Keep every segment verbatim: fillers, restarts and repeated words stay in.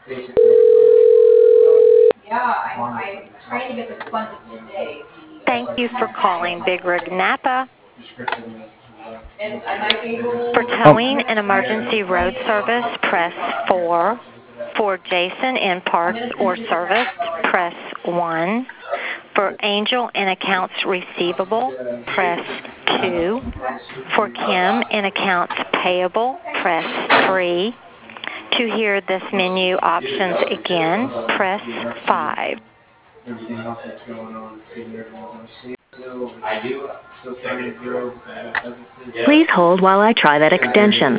Yeah, I'm, I'm trying to get this funded today. Thank you for calling Big Rig Napa. And I might be able. For towing and emergency road service, press four. For Jason in parts or service, press one. For Angel in accounts receivable, press two. For Kim in accounts payable, press three. To hear this menu options again, press five. Everything else that's going on, see what everyone's on. So I do. Still trying to grow businesses. Please hold while I try that extension.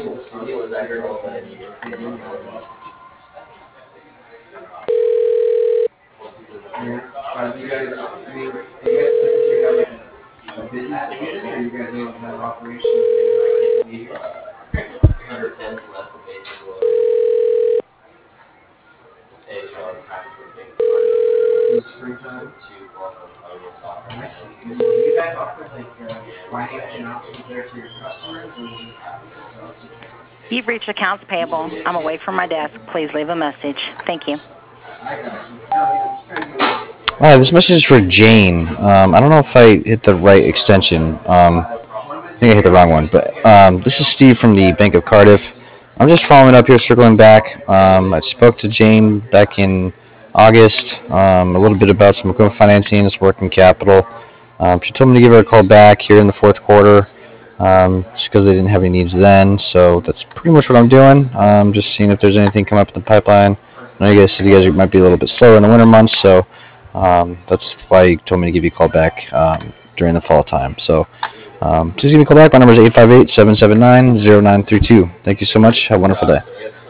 Yeah. Uh, you guys, I mean, do you guys typically have like a, a business division, or you guys don't have operations in here? Under ten, so that's the basic one. Hey, so I'm happy for big In the springtime? two plus on audio software. Nice. And do you guys offer like uh, financing options there to your customers, or is it? You've reached accounts payable. I'm away from my desk. Please leave a message. Thank you. Hi, this message is for Jane. Um, I don't know if I hit the right extension. Um, I think I hit the wrong one. But um, this is Steve from the Bank of Cardiff. I'm just following up here, circling back. Um, I spoke to Jane back in August, um, a little bit about some equipment financing, some working capital. Um, she told me to give her a call back here in the fourth quarter, um, just because they didn't have any needs then. So that's pretty much what I'm doing. Um, just seeing if there's anything coming up in the pipeline. I know you guys said you guys might be a little bit slower in the winter months, so um, that's why you told me to give you a call back um, during the fall time. So um, please give me a call back. My number is eight five eight, seven seven nine, zero nine three two. Thank you so much. Have a wonderful day.